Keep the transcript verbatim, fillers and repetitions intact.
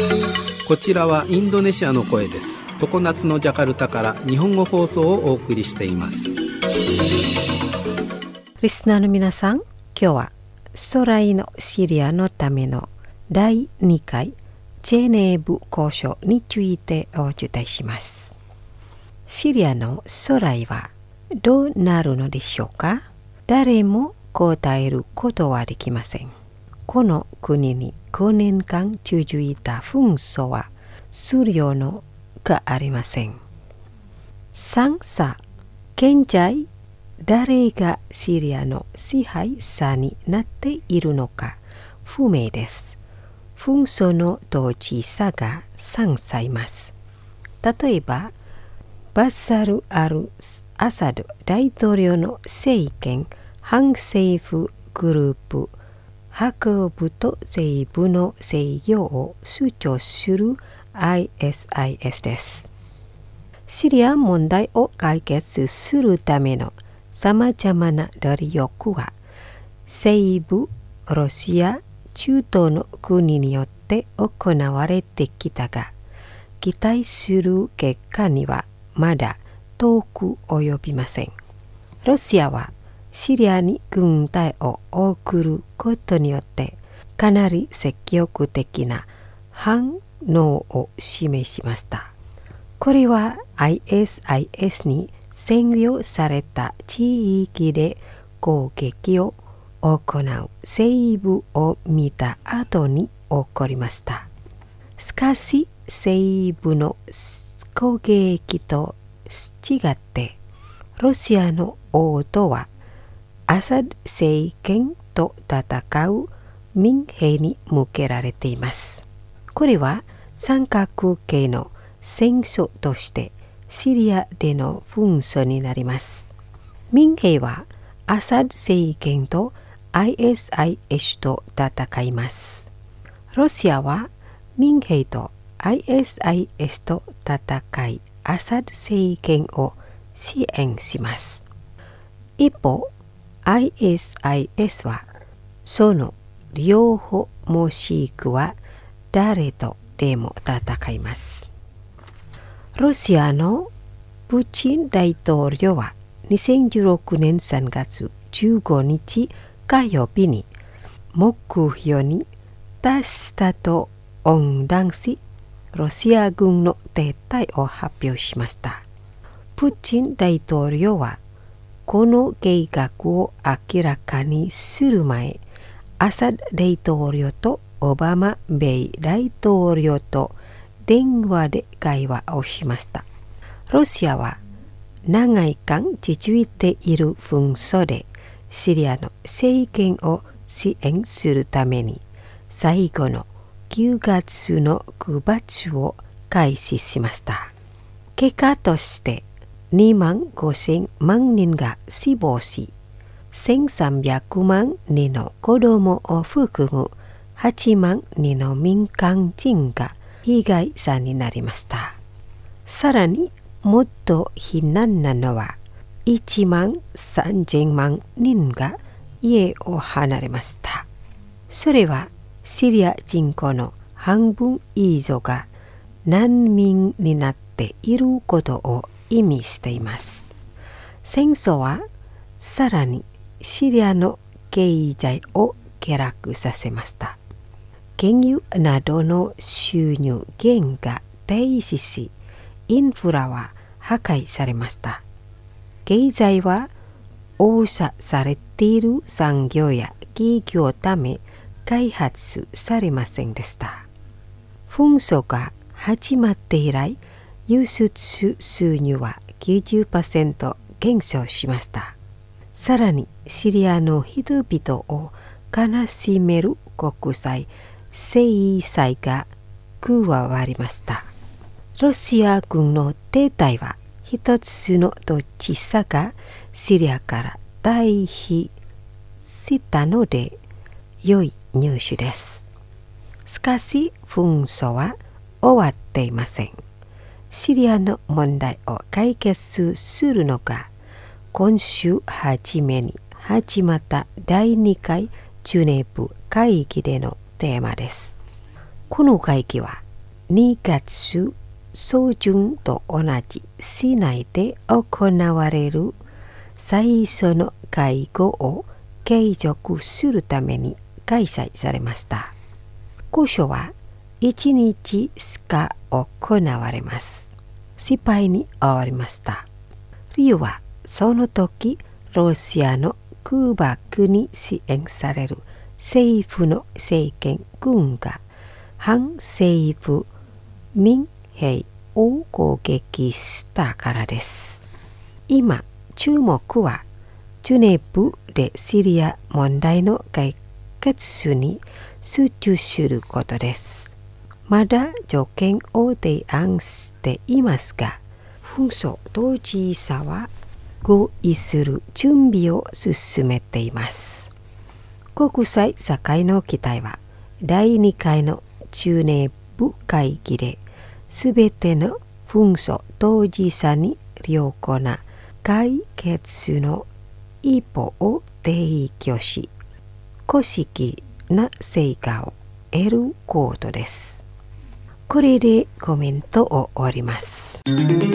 こちらはインドネシアの声です。常夏のジャカルタから日本語放送をお送りしています。 リスナーの皆さん、今日は将来のシリアのためのだいにかいジェネーブ交渉についてお伝えします。シリアの将来はどうなるのでしょうか。誰も答えることはできません。この国にごねんかん続いた紛争はするようのがありません。さんさ、現在誰がシリアの支配者になっているのか不明です。紛争の当事者がさんさいます。例えば、バサル・アル・アサド大統領の政権反政府グループ白部と西部の制御を主張する アイエスアイエス です。シリア問題を解決するためのさまざまな努力は西部ロシア中東の国によって行われてきたが、期待する結果にはまだ遠く及びません。ロシアはシリアに軍隊を送ることによってかなり積極的な反応を示しました。これは アイエスアイエス に占領された地域で攻撃を行う西部を見た後に起こりました。しかし西部の攻撃と違ってロシアの王とはアサド政権と戦う民兵に向けられています。これは三角形の戦争としてシリアでの紛争になります。民兵はアサド政権と アイエスアイエス と戦います。ロシアは民兵と アイエスアイエス と戦いアサド政権を支援します。一方アイエスアイエス はその両方もしくは誰とでも戦います。ロシアのプーチン大統領はにせんじゅうろくねんさんがつじゅうごにち火曜日に目標に達したと恩断し、ロシア軍の撤退を発表しました。プーチン大統領はこの計画を明らかにする前、アサド大統領とオバマ米大統領と電話で会話をしました。ロシアは長い間続いている紛争でシリアの政権を支援するために最後のきゅうがつのくばつを開始しました。結果としてにまんごせんまんにんが死亡し、せんさんびゃくまんにんの子供を含むはちまんにんの民間人が被害者になりました。さらにもっと悲惨なのはいちまんさんぜんまんにんが家を離れました。それはシリア人口の半分以上が難民になっていることを意味しています。戦争はさらにシリアの経済を下落させました。原油などの収入源が停止し、インフラは破壊されました。経済は封鎖されている産業や企業のため開発されませんでした。紛争が始まって以来、輸出収入は きゅうじゅっパーセント 減少しました。さらにシリアの人々を悲しめる国際制裁が加わりました。ロシア軍の撤退は一つのどちらがシリアから退避したので良いニュースです。しかし紛争は終わっていません。シリアの問題を解決するのが今週初めに始まっただいにかいジュネーブ会議でのテーマです。この会議はにがつ初旬と同じ市内で行われる最初の会合を継続するために開催されました。交渉はいちにちしか行われます。失敗に終わりました。理由はその時ロシアの空爆に支援される政府の政権軍が反政府民兵を攻撃したからです。今注目はジュネーブでシリア問題の解決に集中することです。まだ条件を提案していますが、紛争当事者は合意する準備を進めています。国際社会の期待はだいにかいのジュネーブ会議で全ての紛争当事者に良好な解決の一歩を提供し、公式な成果を得ることです。これでコメントを終わります。